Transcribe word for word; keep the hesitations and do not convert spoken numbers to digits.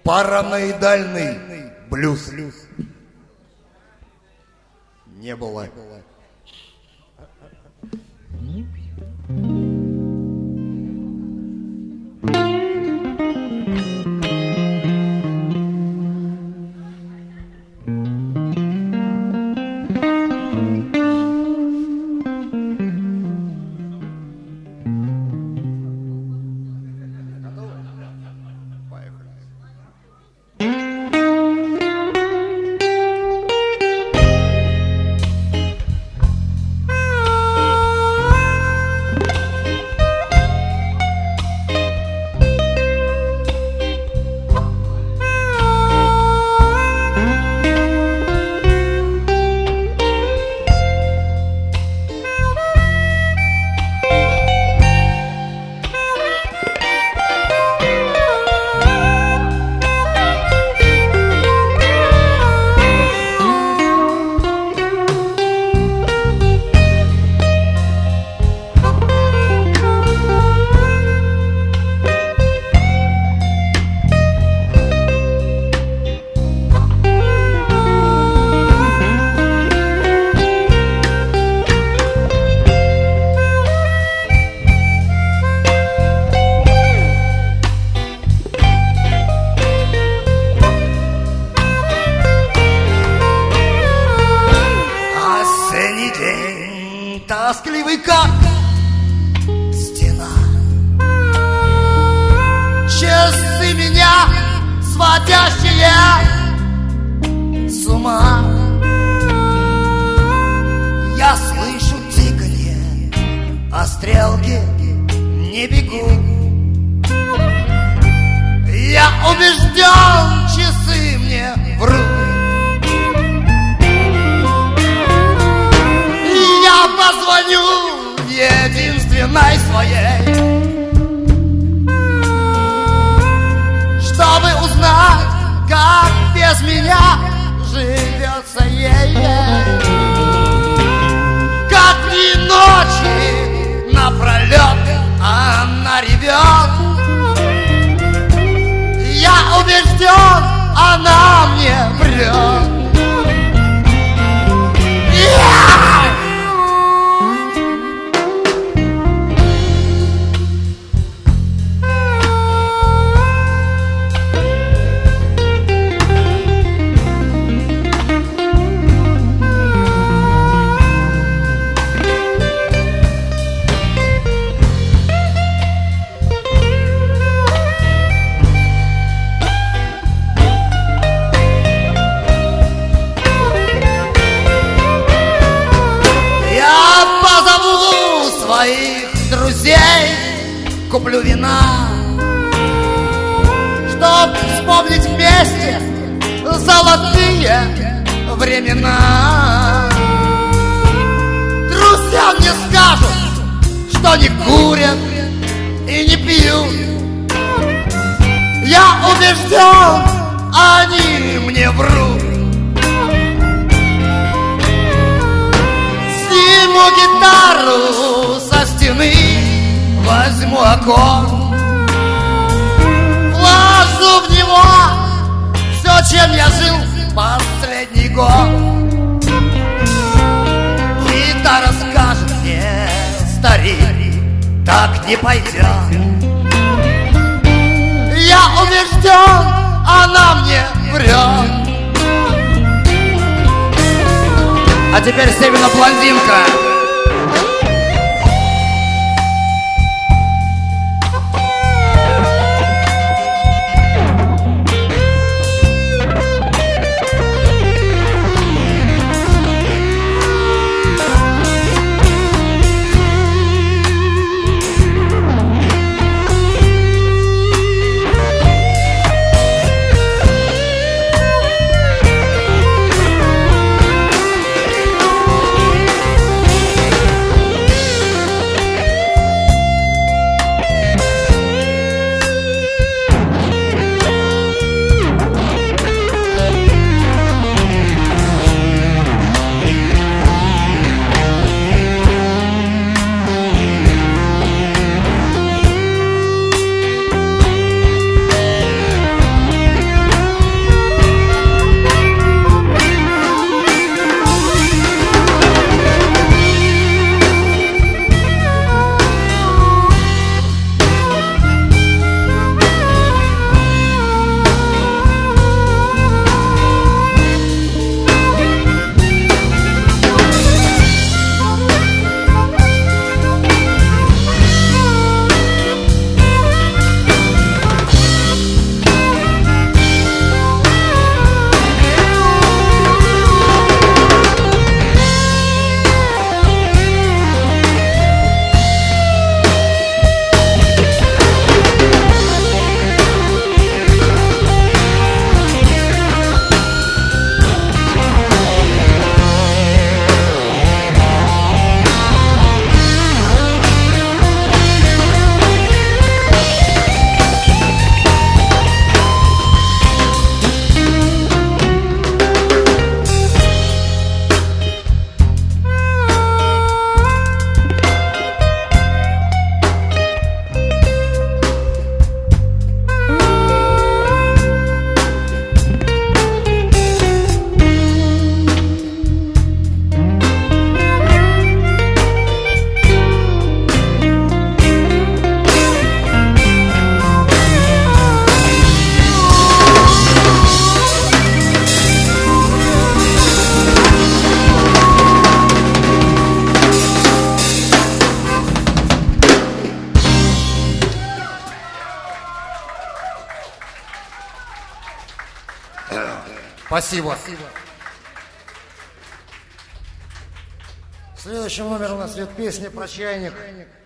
Параноидальный блюз. Не было. Тоскливый, как стена. Часы меня сводящие с ума. Я слышу тиканье, а стрелки не бегут. Я убежден, часы мне врут. Я позвоню единственной своей, чтобы узнать, как без меня живется ей. Как ни ночи напролет она ревет. Я убежден, она мне врет. Yeah! Своих друзей куплю вина, чтоб вспомнить вместе золотые времена. Друзья мне скажут, что не курят и не пьют. Я убежден, они мне врут. Сниму гитару со стены, возьму аккорд, вложу в него все, чем я жил последний год. Гитара скажет мне, старик, так не пойдет. Я убежден, она мне врет. А теперь Севина блондинка. Спасибо. Следующий номер у нас идет песня про чайник.